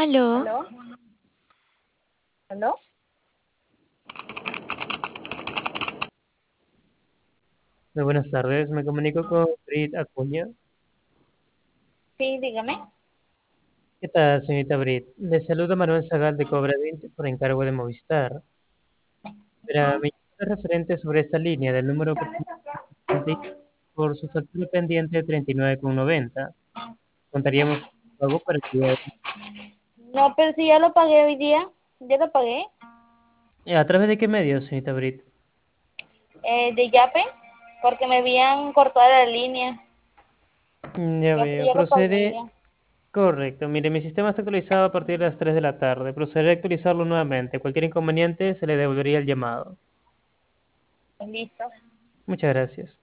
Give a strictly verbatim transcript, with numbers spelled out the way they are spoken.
Aló, ¿Aló? ¿Aló? Muy buenas tardes, me comunico con Brit Acuña. Sí, dígame. ¿Qué tal, señorita Brit? Le saluda Manuel Zagal de Cobra veinte por encargo de Movistar. Pero me llama referente sobre esta línea del número que tiene por su factura pendiente de treinta y nueve con noventa. Contaríamos con pago para que No, pero si ya lo pagué hoy día, ya lo pagué. ¿A través de qué medio, señorita Brit? Eh, de Yape, porque me habían cortado la línea. Mm, Ya Ya, pero veo, ya lo pagué procede. ya. Correcto, mire, mi sistema está actualizado a partir de las tres de la tarde. Procederé a actualizarlo nuevamente. Cualquier inconveniente se le devolvería el llamado. Listo. Muchas gracias.